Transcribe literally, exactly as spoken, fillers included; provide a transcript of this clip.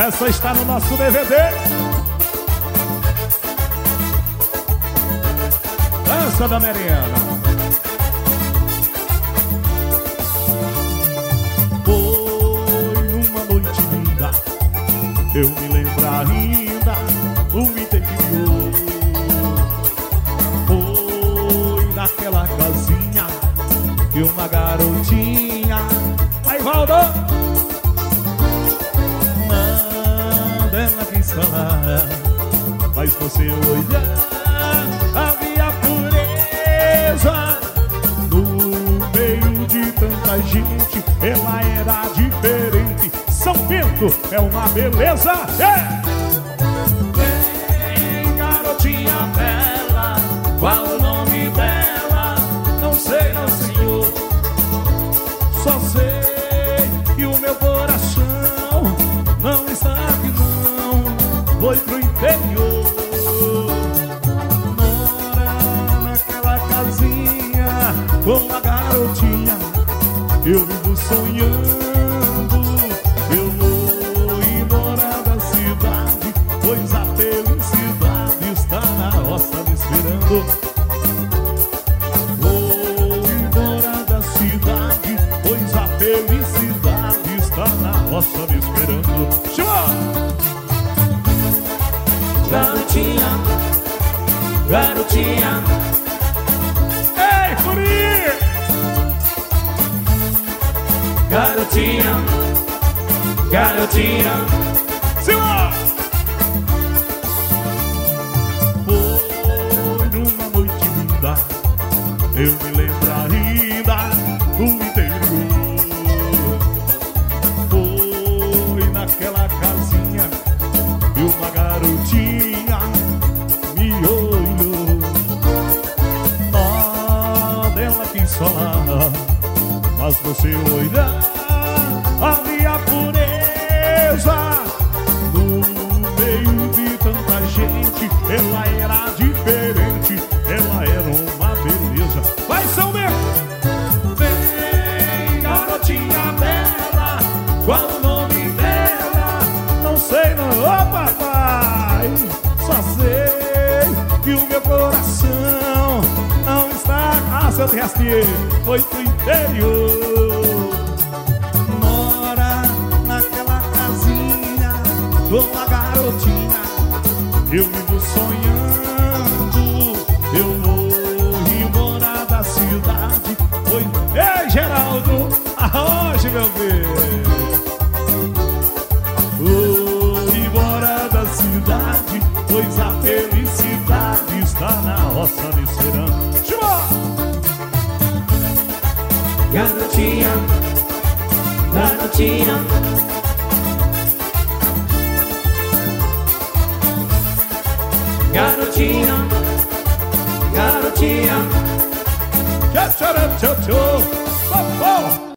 Essa está no nosso D V D. Dança da Mariana. Foi numa noite linda, eu me lembro ainda, o interior. Foi naquela casinha que uma garotinha. Aí, Valdo! Manda ela quis falar, mas você olhar, havia pureza. No meio de tanta gente, ela era diferente. São Bento é uma beleza. É! Vem, garotinha bela, qual o nome dela? Não sei, não, senhor. Só sei que o meu coração não está aqui, não. Foi pro interior. Mora naquela casinha com a garotinha. Eu vivo sonhando. Eu vou embora da cidade, pois a felicidade está na roça me esperando. Vou embora da cidade, pois a felicidade está na roça me esperando. Chama! Garotinha, garotinha. Ei, Furi! Garotinha, garotinha. Sila! Foi numa noite linda, eu me lembro ainda do interior. Foi naquela casinha e uma garotinha me olhou. Nada ela quis falar, mas você olhar, havia pureza. No meio de tanta gente, ela era diferente, ela era uma beleza. Vai, São Bento! Vem, garotinha bela, qual o nome dela? Não sei não, ô papai. Só sei que o meu coração não está. Ah, seu Triastier, foi pro interior. Mora naquela casinha com a garotinha. Eu vivo sonhando. Eu vou embora da cidade. Foi. Ei, Geraldo, arroje, meu filho. Vou embora da cidade, pois a felicidade está na roça me esperando. Chama! Garotinha, garotinha. Garotinha, garotinha. Tchau, tchau, tchau, tchau.